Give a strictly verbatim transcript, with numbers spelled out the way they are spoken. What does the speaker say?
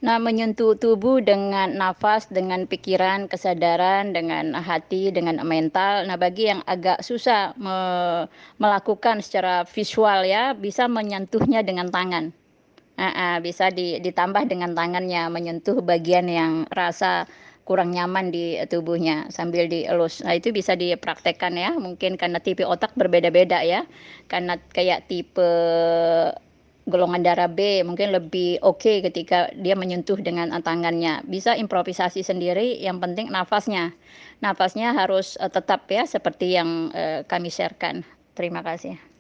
Nah, menyentuh tubuh dengan nafas, dengan pikiran, kesadaran, dengan hati, dengan mental. Nah, bagi yang agak susah me melakukan secara visual ya, bisa menyentuhnya dengan tangan. Heeh, bisa di ditambah dengan tangannya, menyentuh bagian yang rasa kurang nyaman di tubuhnya sambil dielus. Nah, itu bisa dipraktekkan ya, mungkin karena tipe otak berbeda-beda ya. Karena kayak tipe golongan darah B mungkin lebih oke ketika dia menyentuh dengan, eee, tangannya. Bisa improvisasi sendiri, yang penting nafasnya. Nafasnya harus, eee, tetap ya seperti yang, eee, kami share-kan. Terima kasih.